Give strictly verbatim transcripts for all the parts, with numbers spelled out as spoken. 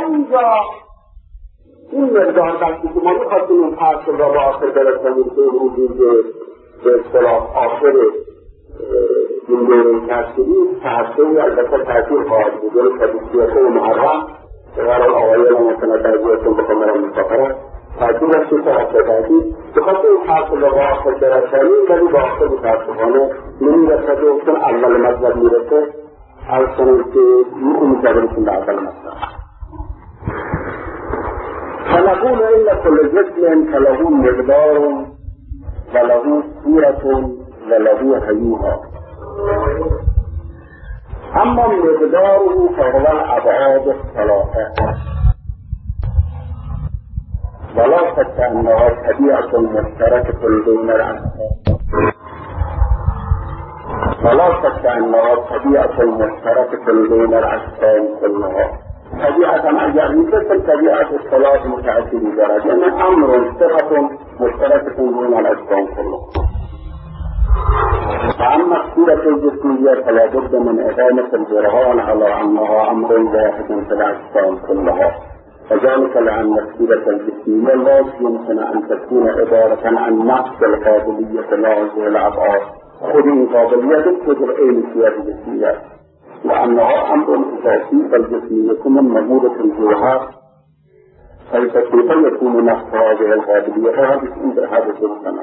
اینجا این مقدار وقتی که ما میخواستیم این فصل را به آخر برسانیم که این وجود به اصطلاح آخر این دوره تحصیلی تحصیلی البته تحصیل خواهد بود یعنی کبیسیته محرم که قرار آقایان مثلا تحصیلتون بخوام برام مسافرم تحصیل از چه تحصیل تحصیل بخواست این فصل را به آخر برسانیم ولی به آخر متاسفانه نمیرسد و چون اول مطلب میرسه از کنیم که میکنیم جبرشون به اول مطلب فنقول إن كل جسم فله مقدار وله صورة وله هيئة أما مقداره فهو الأبعاد الثلاثة ولا شك أنها طبيعة مشتركة بين الأجسام ولا شك أنها طبيعة مشتركة بين الأجسام كلها طبيعة أجر مثل طبيعة الصلاة متعددة درجة يعني أمر صفة مشتركة بين الأجسام كلها فأما الصورة الجسمية فلا بد من إقامة البرهان على أنها أمر واحد في الأجسام كلها وذلك لأن الصورة الجسمية لا يمكن أن تكون عبارة عن نفس القابلية لهذه الأبعاد خذ القابلية تذكر أي صورة جسمية وأنها أمر إضافي فالجسمية من مجموعة الجوهر فكيف يكون نفس هذه القابلية فهذه عند هذا الزمن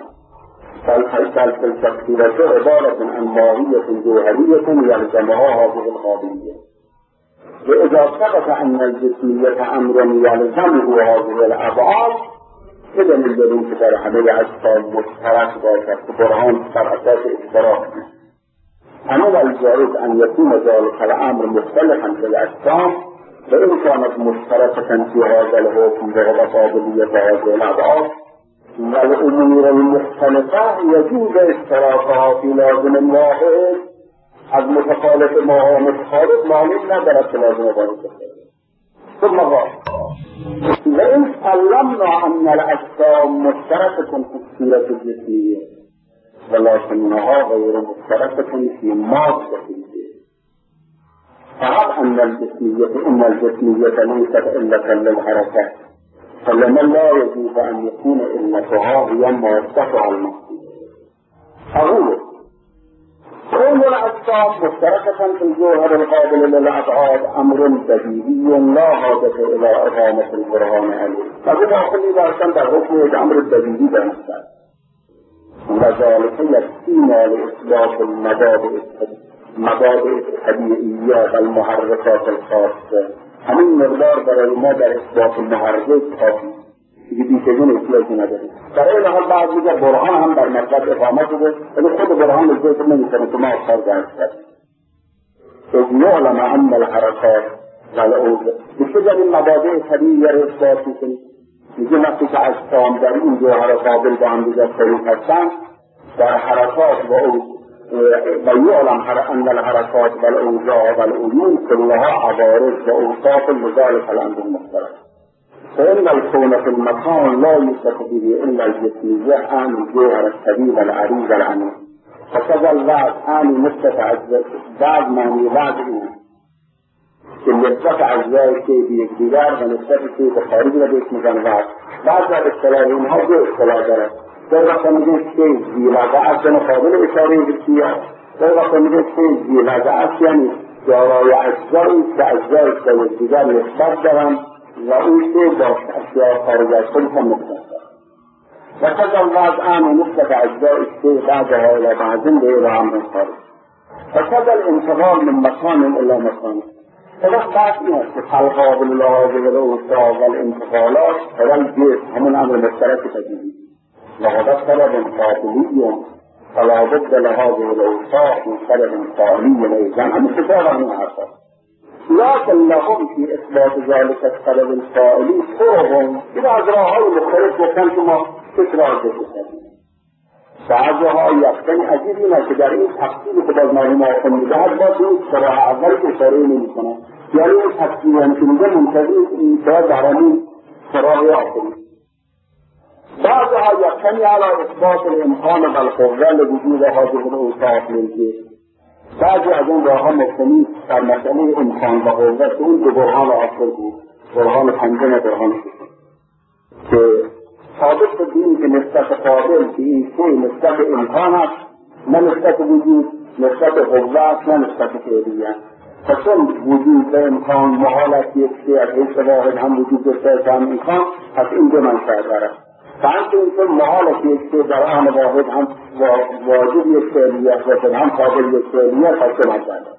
فالتفسيرة عبارة عن ماهية جوهرية يلزمها هذه القابلية وإذا ثبت أن الجسمية أمر يلزمه هذه الأبعاد إذا من الذين كتر حمل أجسام مشترك باشد برهان بر أساس اشتراك أنا والجائز أن يكون ذلك الأمر مختلفا في الأجسام وإن كانت مشتركة في هذا الحكم بغض قابلية هذه الأبعاد والأمور المختلفة يجوز اشتراكها في لازم واحد از متخالف ما هو متخالف معلوم ندارد که لازم واحد ثم قال وإن سلمنا أن الأجسام مشتركة في الصورة الجسمية ولكنها غير مشتركة في مادة الجسم فهب أن الجسمية إن الجسمية ليست إلا للحركات فلمن لا يجوز أن يكون إلتها هي مادتها المقصودة أقول كون الأجسام مشتركة في الجوهر القابل للأبعاد أمر بديهي لا حاجة إلى إقامة البرهان عليه فقد أخذني ذلك بحكم أمر بديهي بنفسه وذلك يكفينا لإثبات المبادئ المبادئ الطبيعية المحركات الخاصة همین مقدار برای ما در اثبات المحرک کافی دیگه بیشترین اطلاعی نداریم. برای این حال بعد میگه برهان هم بر مطلب اقامت بوده ولی خود برهان از ذکر نمیکنه که ما اثر درست کرد از یعلم ان الحرکات والعود بسیار این مبادئ طبیعی را اثبات میکنیم. میگه وقتی که اجسام در این جوهر قابل به هم دیگر شریک هستند در حرکات و عود ويعلم أن الحركات والأوجاع والعيون كلها عوارض وأوصاف لذلك الأمر المختلف فإن الكون في المكان لا يوصف به إلا الجسمية عن الجوهر الكبير العريض العميق فكذا الوعد عن نسبة أجزاء بعد معنى وعده که نسبت اجزای شی به یکدیگر و نسبت شی به خارج را بهش میگن وعد بعد در اصطلاح اینها دو اصطلاح دارد در وقت میگن شی زیلازه یعنی قابل اشاره بسیار در وقت میگن شی زیلازه یعنی دارای اجزایی که اجزای به یکدیگر نسبت دارند و اون شی با اشیاء خارج از خود هم نسبت دارد و کذا الوعد عن نسبت اجزای شی بعدها الى بعض غیر عن خارج و کذا الانتقال من مکان الى مکان فوقت بعد این است که خلقابل لحاظه و الاوصاف و الانتقالات و الجسم همون امر مشترک تجیبی لحظت طلب قابلی فلا بد لحاظه و الاوصاف من طلب قابلی ایزن همون کتاب همون حرفت لكن لهم في اثبات ذلك الطلب القائلی طرقهم این از راه های مختلف گفتن که ما تکرار بکنیم بعضها یقین عجیب این است که در این تفصیل که باز مرحوم آخر میدهد باز این شرح اول که اشاره نمی‌کنه یعنی این تفصیل هم که میگه منتظر این شاید در همین شرح آخری بعضها یقین علی اثبات الامکان بالقوه لوجود هذه الاوصاف للجسم بعضی از اون راه ها مبتنی در مسئله امکان و قوه که اون دو برهان آخر بود برهان پنجم برهان شد که ثابت دینی که نسبت قابل به این سه نسبت امکان است، نه نسبت وجود، نسبت قوت، نه نسبت فعلیت. پس وجود و امکان محال است یک سه از حیث واحد هم وجود داشته هم امکان، پس این دو منشأ دارد. و همچنین محال است یک سه در آن واحد هم واجب یک فعلیت و هم قابل یک فعلیت، پس دو منشأ دارد.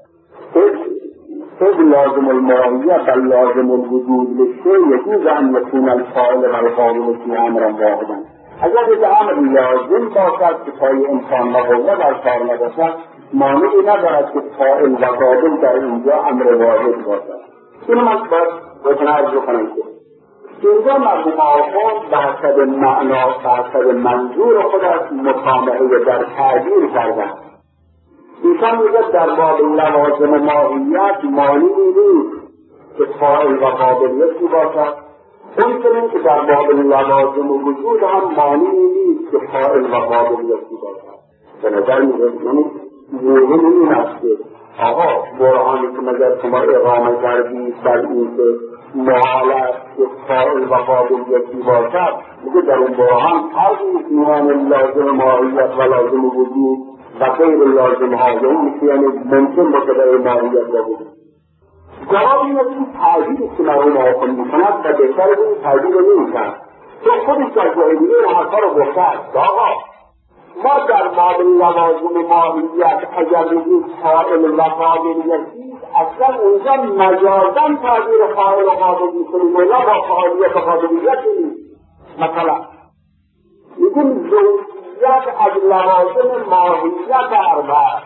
إذ لازم الماهیه بل لازم الوجود للشيء يجوز أن يكون الفاعل والقابل في أمرا واحدا. اگر یک امر لازم باشد که پای امکان و قوه در کار نباشد، مانعی ندارد که فاعل و قابل در اینجا امر واحد باشد. اینو من باید بهتون عرض بکنم که اینجا مرحوم آخوند به حسب معنا به حسب منظور خودش مطامحه در تعبیر کردن. ایشان میگه در باب لوازم ماهیت مانعی نیست که فاعل و قابل یکی باشد، اونچنین که در باب لوازم وجود هم مانعی نیست که فاعل و قابل یکی باشد. به نظر میگه مهم این است که آقا برهانی که مگر شما اقامه کردید در این که محال است که فاعل و قابل یکی باشد، میگه در اون برهان فرقی میان لازم ماهیت و لازم وجود و غیر لازم ها، یعنی یعنی ممکن باشه برای ماهیت و وجود. جواب این است که تعبیری که مرحوم آخوند میکند و بهتر این تعبیر رو نمیکند، چون خودش در جای دیگه این حرفا رو گفته است. آقا ما در باب لوازم ماهیت اگر بگیم فاعل و قابل یکی، اصلا اونجا مجازاً تعبیر فاعل و قابل میکنیم و نه با فاعلیت و قابلیت نیست. مثلا میگیم زوجیت از لوازم ماهیت اربعه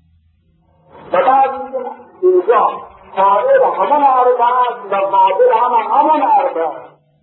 و بعد میگیم اینجا فاعل همان اربعه است و قابل هم همان اربعه.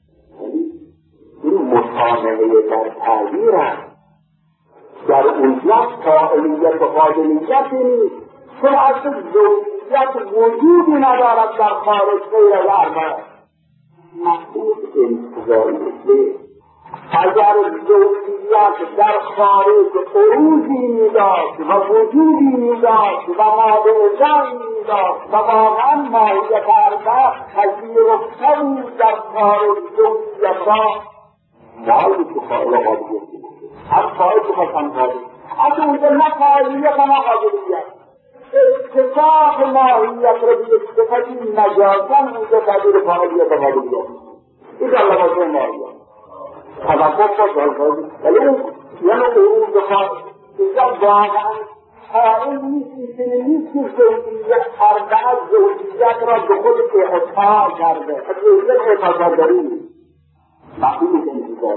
این مطامحه در تعبیر است. در اونجا فاعلیت و قابلیت نیست، چون اصل زوجیت وجودی ندارد در خارج غیر از اربعه. مفهوم انتظاری اگر زوجیت در خارج عروضی میداشت و وجودی میداشت و مادرزایی میداشت و واقعا ماهیت اربعه پذیرفته بود در خارج زوجیت را، ماهی که فاعل و قابلیت هم فاعل که بسن قابل از اونجا نه فاعلیت نه قابلیت، اتفاق ماهیت را به صفتی مجازاً اونجا تبدیل فاعلیت و قابلیت. این در لوازم ماهیت توقف باشه الفاظی، ولی اون یعنی عروض خواهد اینجا واقعا فاعل نیست، این نیست که زوجیت اربعه زوجیت را به خود احطاع کرده، از زوجیت احطاع داری نیست. مفهوم که انتظار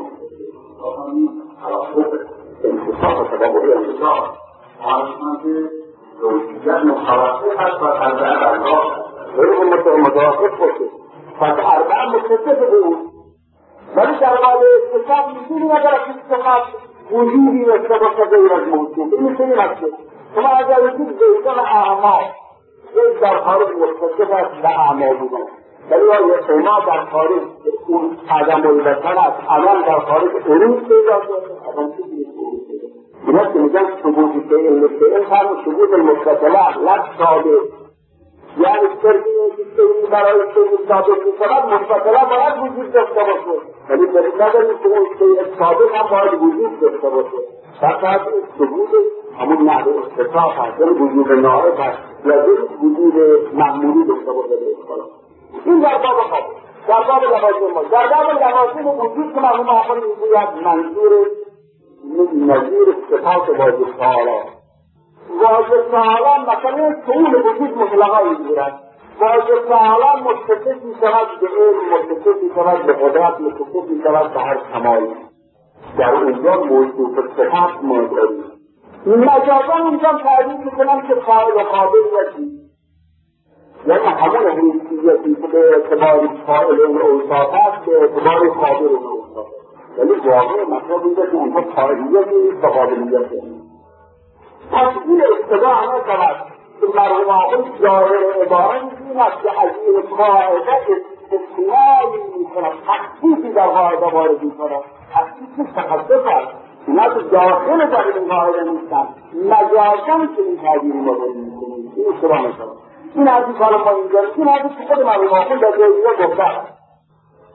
انتصاب تبابعی انتصاب آنشان که زوجیت متوقف است و اربعه اربعه غیر متوقف باشه، پس اربعه متصف بود، ولی در باب اتصاب میتونی نداره که اتفاق وجودی داشته باشه غیر از موجود. این میتونی نکشه شما اگر بگید زیدان اعما، زید در خارج متصف است به اعما بودن، ولی شما در خارج اون عدم البتر است، عدم در خارج عروض پیدا شده، عدم چیزی نیست عروض پیدا. این هست که میگن ثبوت فعل فعل هم ثبوت المتصله لک ثابت، یعنی ترکیه که فعلی برای فعل ثابت میشود متصله باید وجود داشته باشه، ولی دلیل نداریم که اون فعل ثابت هم باید وجود داشته باشه. فقط ثبوت همون نحو اختصاص هست، یعنی وجود ناعق هست یا وجود معمولی داشته باشه. این در باب قابل، در باب لوازم ما، در باب لوازم وجود که مرحوم آخوند میگوید منظور نظیر صفات واجب تعالی. واجب تعالی مثلا طول وجود مطلقا میگیرد، واجب تعالی متصف میشود به علم، متصف میشود به قدرت، متصف میشود به هر کمالی. در اونجا موجود صفات ما داریم. مجازا اونجا تعریف میکنم که فاعل و قابل یکی، یعنی همون حیثیتی که به اعتباری فاعل اون اوصاف است به اعتباری قابل اون اوصاف است، ولی واقع مطلب اینجا که اونجا فاعلیتی نیست و قابلیتی نیست. پس این ابتدا همه شود که مرحوم آخوند ظاهر عباره این است که از این قاعده استثنایی میکند، تخصیصی در قاعده وارد میکند، تخصیصی تخصص است، اینا که داخل در این قاعده نیستن، مجازاً که این تعبیری ما داریم میکنیم. این اشتباه نشود. این حدیث حالا ما اینجا این حدیث که خود مرحوم آخوند در جای دیگر گفته است،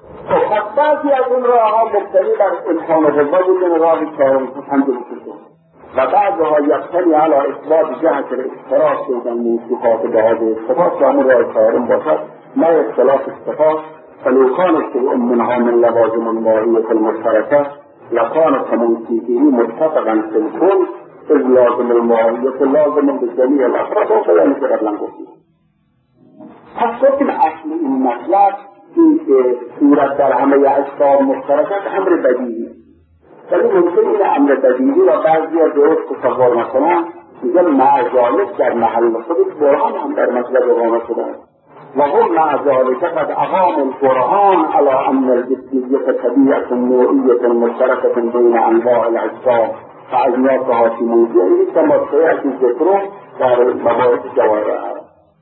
خب بعضی از این راه ها مبتنی بر امکان و قوا بودن راه چهارم پنجم ششم و بعضها یقتنی علی اثبات جهت الافتراق بین صفات بعض الصفات و همون راه چهارم باشد نه اختلاف الصفات فلو كان شيء منها من لوازم الماهية المشتركة لكان كموصوفه متفقا في الكل إذ لازم الماهية لازم بجميع الأفراد وبيان که قبلا گفتیم. پس گفتیم اصل این مطلب این که صورت در همه اجسام مشترکت امر بدیهی، ولی ممکن این امر بدیهی را بعضی ها درست تصور نکنند، میگن مع ذلک در محل خود برهان هم در مطلب اقامه شدن و هم مع ذلك قد اقام البرهان على ان الجسمية طبيعة نوعية مشتركة بين انواع الاجسام فاجناسها في موضوعه كما سيأتي ذكره در مباحث جوارح.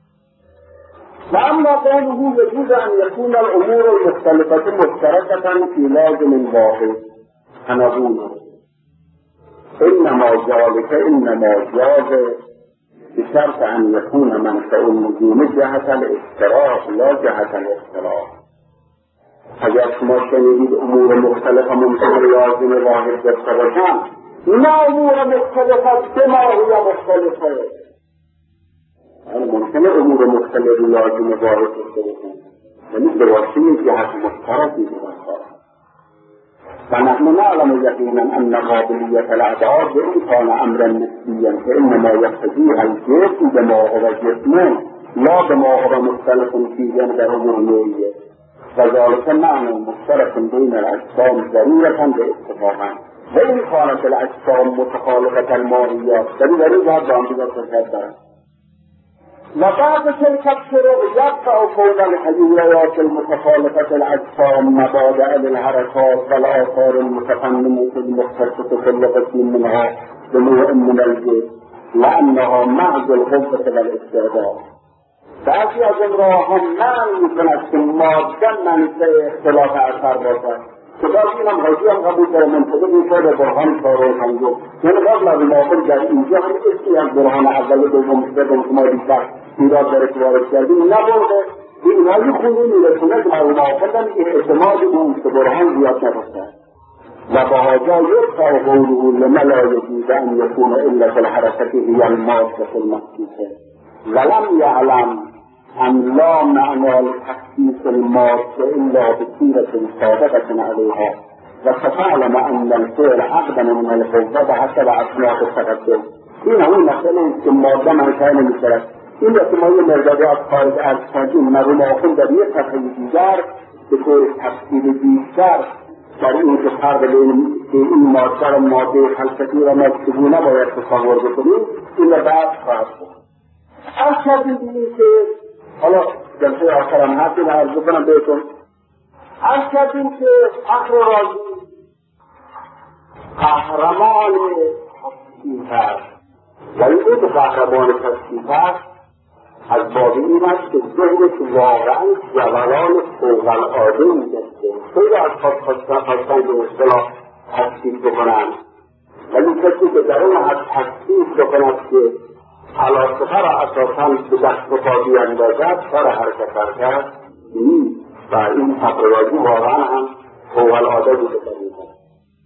واما قوله يجوز ان يكون الامور المختلفة مشتركة في لازم واحد فنقول انما ذلك انما جاز بشرط ان يكون منفع النجوم جهة الافتراق لا جهة الاختلاف. اگر شما شنیدید امور مختلف ممکن لازم واحد داشته باشند، نه امور مختلفت به ماهیه مختلفه، یعنی ممکنه امور مختلف لازم واحد داشته باشند، یعنی به واسطه جهت مشترکی باشند. فنحن نعلم يقينا ان قابلية الاعداد وان كان امرا نسبيا فانما يقتضيها الجسم بما هو جسم لا بما هو مختلف فيه در امور نوعية وذلك معنى مشترك بين الاجسام ضرورة باتفاقا وان كانت الاجسام متخالفة الماهيات بل ضرورة بانجا تشبه وبعد تلك الطرق يقطع كون الحيويات المتخالفة الأجسام مبادئ للحركات والآثار المتفنمة المختصة كل قسم منها بنوع من الجسم لأنها محض الغلطة والاستعداد. بعضی از این راه هم معنی میکند که مادن منطقه اختلاف اثر باشد که باز اینم حاجی هم قبول داره منطقه میشه به برهان چهار و پنجم، یعنی باز لازم آخر در اینجا هم اسی از برهان اول دوم سوم که ما بیشتر ایراد داره که وارد کردیم نبرده به اینهایی خونی میرسونه که مرموم آخردن این اعتماد اون که برهان زیاد نباشد و با حاجا یقطع قوله لما لا یجوز ان یکون الا فی الحرکت هی المادة المخصوصه ولم یعلم ان لا معنى لتخصيص المادة الا بصورة صادقة عليها وستعلم ان الفعل اقدم من القوة حسب اصناف التقدم. این همون مسئله که ماده منشأ نمیشود. این احتمالی مردادی از خارج از کردیم مرحوم آخر در یک صفحه دیگر به طور تفصیل بیشتر در این که فرق بین این ماده و ماده فلسفی و مکتوبی نباید تصور بکنیم این را بعد خواهد بود. از کردیم بینیم که حالا جلسه آخرم هست این عرض بکنم بهتون از کردیم که فخر رازی قهرمان تصدیق هست و این که قهرمان تصدیق هست از بابی این است که ذهنش واقعا جولان فوق العاده می‌دسته. خیلی از خواست خواستن به اصطلاح تصدیق بکنن، ولی کسی که در اون از تصدیق بکند که فلاسفه را اساساً به دست و پا بیاندازد کار حرکت حرکت نیست و این فقرازی واقعا هم فوق العاده بوده می‌کند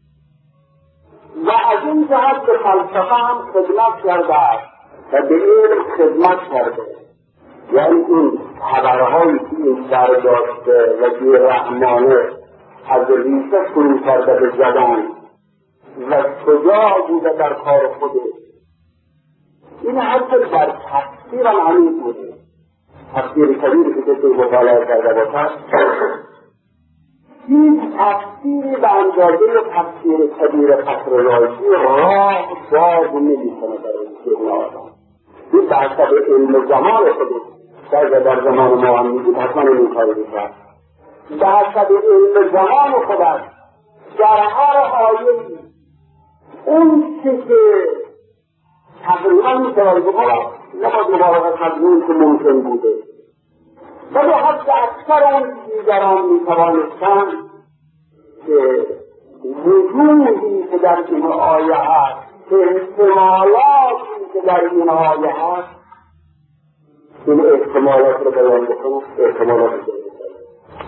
و از این جهت به فلسفه هم خدمت کرده است و به علم خدمت کرده. یعنی این خبرهایی که این برداشته و که رحمانه از ریشه فرو کرده به زدن و شجاع بوده در کار خودش، این حتی در تفسیر هم عمیق بوده. تفسیر کبیری که کسی مطالعه کرده باشد هیچ تفسیری به اندازه تفسیر کبیر فخر رازی راه باز نمی‌کنه برای ذهن آدم. این به حسب علم زمان خودش در در زمان ما هم میگید حتما این کاری بکرد. به حسب علم زمان خودش در هر آیه‌ای اون چه که تقریبا میتوان بگوید نباید مبالغه مضمون که ممکن بوده ولی حتی اکثر اون دیگران میتوانستند که وجودی که در این آیه هست که احتمالاتی که در این آیه هست این احتمالات رو بیان بکنم احتمالات رو بیان بکنم اما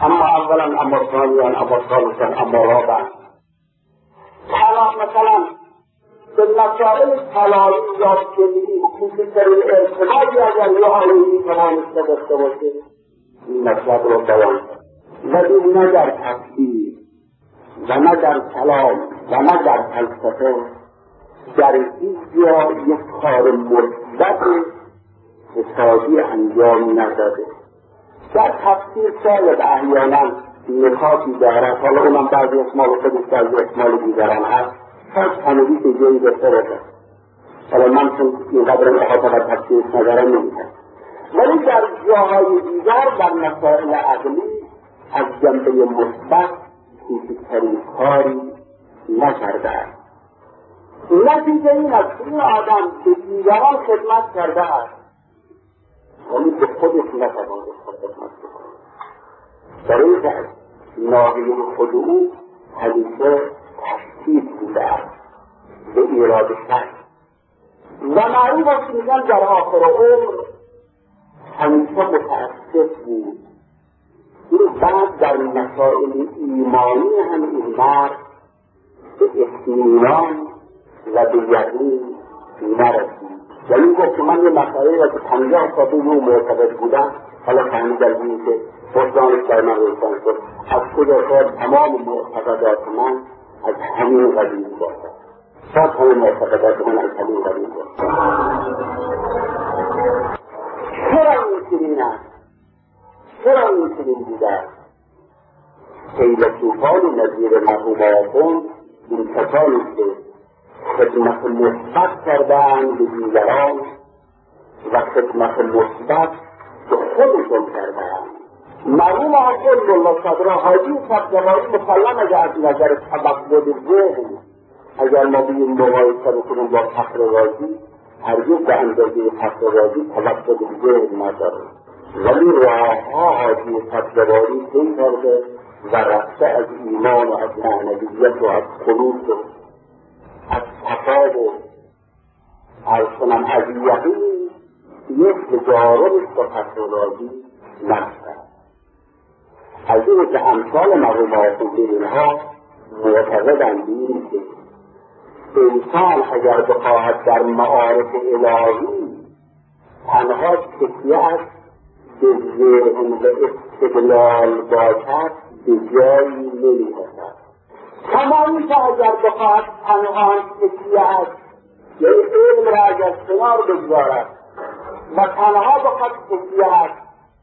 اولا اما ثانیا اما ثالثا اما رابعا. طلاق مثلا به مسائل طلاقی یا کلی خصوصی ارتباطی اگر یه آیه‌ای توانسته داشته باشه این مطلب رو بیان کرد، ولی نه در تفسیر و نه در کلام و نه در فلسفه در هیچ جا یک کار مثبت حسابی انجام نداده. در تفسیر شاید احیانا نکاتی دارد، حالا اونم بعضی اسمال خودش بعضی اسمال دیگران هست، شاید همگی که جایی داشته باشه. حالا من چون اینقدر احاطه و تفسیر ندارم نمی‌کنم، ولی در جاهای دیگر در مسائل عقلی از جنبه مثبت کوچکترین کاری نکرده است. نتیجه این است که این آدم به دیگران خدمت کرده است ولی به خودش نتوانسته خدمت بکنه. در این که ناحیه خود او همیشه تشکیل بوده است به ایراد شخص و معروف است میگن در آخر عمر همیشه متاسف بود. این بعد در مسائل ایمانی هم این مرد به اطمینان و به یقین نرسید. یعنی گفت که من یه مسائلی را که پنجاه سال به او معتقد بودم حالا فهمید از این که فقدانش در من روشن شد، از خدا شاید تمام معتقدات من از همین قبیل باشد، شاید همین معتقدات من از همین قبیل باشد. چرا این چنین است؟ چرا این چنین بوده است؟ فیلسوفان نظیر مرحوم این کسانی که خدمت مثبت کردند به دیگران و خدمت مثبت به خودشون کردند. مرحوم آقای ملا صدرا حاجی طباطبایی مسلم اگر از نظر تبعد ذهن اگر ما بیاییم مقایسه بکنیم با فخر رازی هرگز به اندازه فخر رازی تبعد ذهن نداره، ولی راهها حاجی طباطبایی طی کرده و رفته از ایمان و از معنویت و از خلوص و از تقاب و از کنم از یقین یک تجاربش با فخر رازی نفته. از این که امثال مرحوم آقای اینها معتقدند این که انسان اگر بخواهد در معارف الهی تنها تکیه‌اش به ذهن و استدلال باشد به جایی نمی‌رسد. تمامی که اگر بخواهد تنها تکیه‌اش یعنی علم را اگر کنار بگذارد و تنها بخواهد تکیه‌اش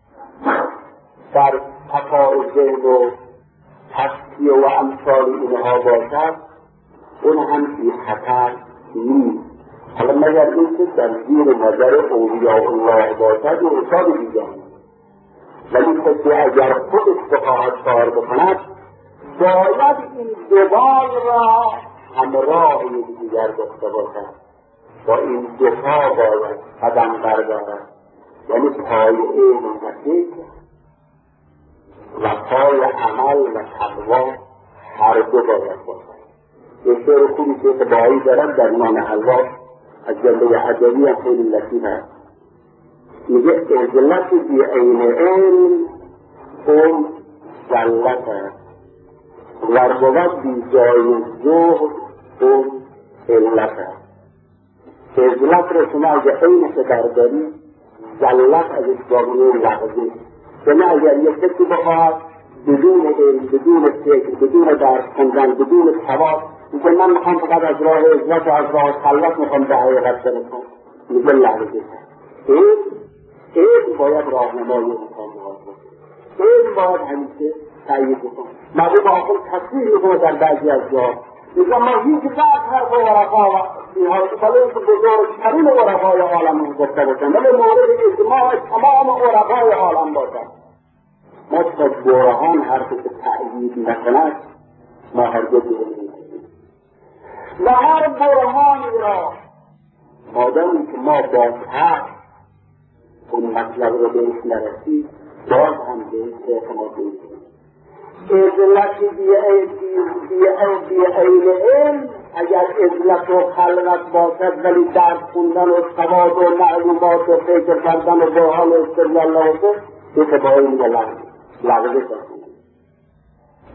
در تقاء ذهن و تسکیه و امثال اینها باشد اون هم بی خطر نیست. حالا مگر این که در زیر نظر اولیاء الله باشد و حساب دیگر، ولی کسی اگر خودش بخواهد کار بکند باید این دوال را همراه یکدیگر داشته باشد، با این دوتا باید قدم بردارد، یعنی پای علم و فکر و پای عمل و تقوا هر دو باید باشد. یه شعر خوبی که باید دارد در نام حوا از جنبه ادبی هم خیلی لطیف هست، میگه عزلت بی عین علم اون ذلت است و بود بی جای زهد اون علت است. عزلت رو شما اگه عینش برداری ذلت از اجباقی لحظه، یعنی اگر یک کسی بخواهد بدون علم بدون فکر بدون درس خوندن بدون ثواب میگه من میخوام فقط از راه عزلت و از راه خلوت میخوام به حقیقت برسم، میگه لحظه علم علم باید راهنمای انسان باشه، علم باید همیشه تأیید بکنه. مرحوم آخر تصریح میکنه در بعضی از جا میگه ما هیچ وقت حرف ورقا و اینها بلایی که بزرگترین ورقای عالم گفته باشن ولی مورد اجماع تمام ورقای عالم باشن، ما تا برهان حرفی که تأیید نکند ما هرگز نمی‌کنیم و هر برهانی را مادامی که ما با حق اون مطلب رو بهش نرسید باز هم بهش اعتماد نمی‌کنیم. عزلت بی عین علم اگر عزلت و خلوت باشد ولی درس خوندن و سواد و معلومات و فکر کردن و برهان و استدلال نباشه یه تبایی میگه لغزه لغزه کنید.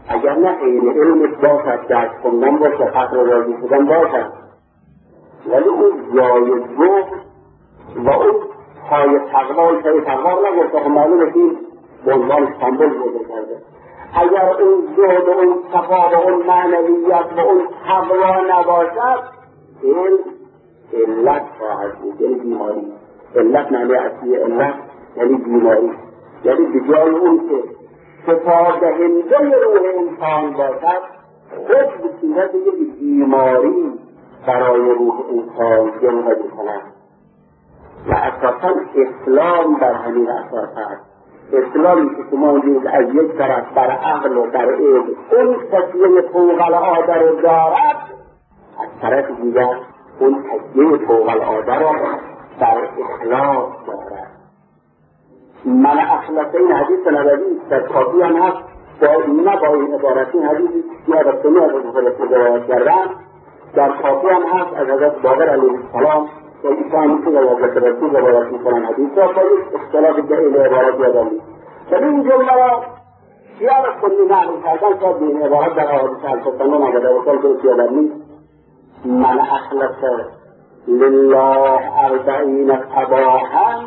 اگر نه این علمش باشد، درس خوندن باشه، فقر و راضی شدن باشد، ولی اون جای زهد و اون پای تقوی پای تقوی نگفته، خب معلومه که به عنوان سمبل بوده کرده. اگر اون زهد و اون صفا و اون معنویت و اون تقوی نباشد، علم علت خواهد بود، یعنی بیماری. علت معنی اصلی علت یعنی بیماری، یعنی بجای اون که شفا دهنده روح انسان باشد، خود به صورت یک بیماری برای روح انسان جلوه می‌کند. و اساساً اسلام بر همین اساس است. اسلامی که شما امروز از یک طرف بر عقل و بر علم اون تکیه فوق العاده رو دارد، از طرف دیگر اون تکیه فوق العاده رو بر اخلاص دارد. من اخلاص این حدیث نبوی در کافی هم هست، با نه با این عبارت، این حدیثی یادتونی از رسول روایت کردن در کافی هم هست از حضرت باقر علیه السلام که ایشان که از حضرت رسول روایت میکنن حدیث را با یک اختلاف دلیل عبارت یادم نیست. ولی این جمله را شیعه را کلی نقل کردن شاید به این عبارت در حادثه الفتنه نگده و سال که یادم نیست. من اخلص لله اربعین تباهن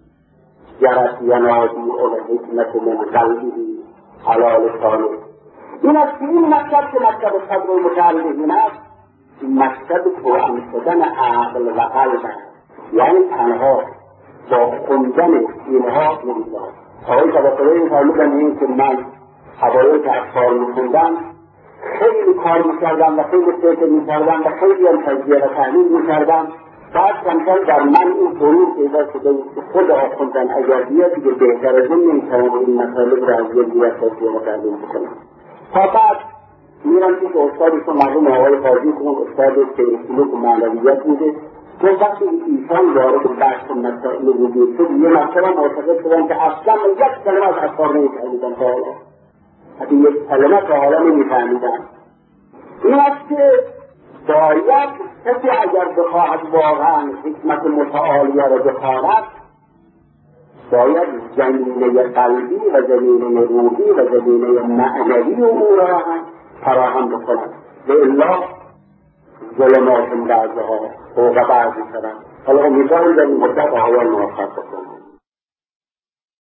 جرت ینادی اول حکمت من قلبی حلال لسانه. این است که این مکتب که مکتب صدر و متعلقین است، مکتب توأم شدن عقل و قلب است. یعنی تنها با خوندن اینها نمی‌شود. آقای طباطبایی می‌فرمودن این که من حوایج اطفال می‌خوندم، خیلی کار می‌کردم و خیلی فکر می‌کردم و خیلی هم تجزیه و تحلیل می‌کردم. بعد کمتر در من این ضرور پیدا شده که خود آخوندن اگر بیاد دیگه بهتر از این نمی‌توانم این مطالب را از یک دیگر تجزیه و تحلیل بکنم. تا بعد میرم که استادشون مرحوم آقای قاضی که اون استاد سلوک و معنویت بوده، تو وقتی ایشان وارد بحث مسائل وجود شد، یه مرتبه معتقد شدن که اصلا یک کلمه از اطفال نمی‌فهمیدن تا حالا، حتی یک کلمه تا حالا نمی‌فهمیدن. این است که باید کسی اگر بخواهد واقعا حکمت متعالیه را بخواهد، باید زمینه قلبی و زمینه روحی و زمینه معنوی او را هم فراهم بکند. و الا ظلمات بعضها فوق بعضی شدن. حالا امیدوارم در این مدت آقایان موفق بکنم.